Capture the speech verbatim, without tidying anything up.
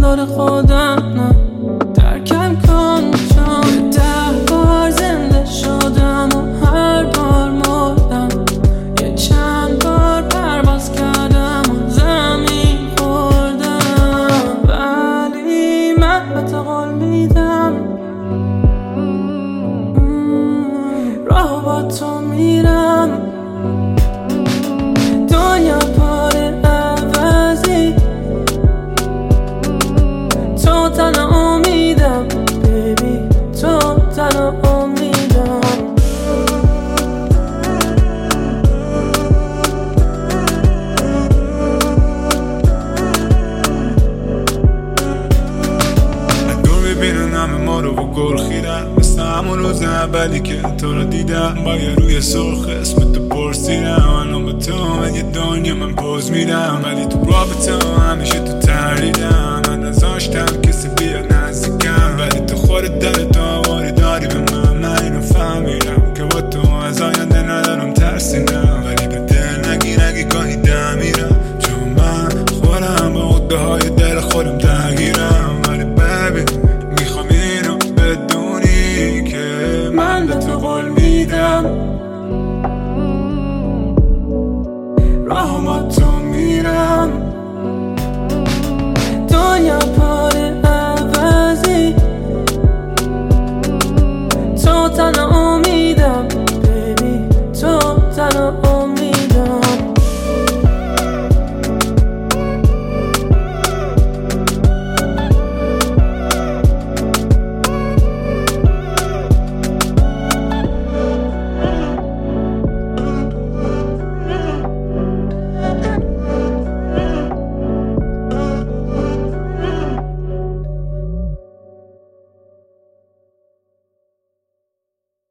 طور خودم نه درکم کن چون ده بار زنده شدم و هر بار مردم یه چند بار پرواز کردم و زمین خوردم ولی من به تو قول میدم راه با تو میرم دنیا پر عوضی تو تنها امیدم بیبی تو تنها امیدم دور ببینن همه ما رو با گل خیرن مثل همون روز اولی که تو رو دیدم با یه روی سرخ اسم تو پرسیدم الان به تو من یه دنیا من پوز میدم ولی تو رابطه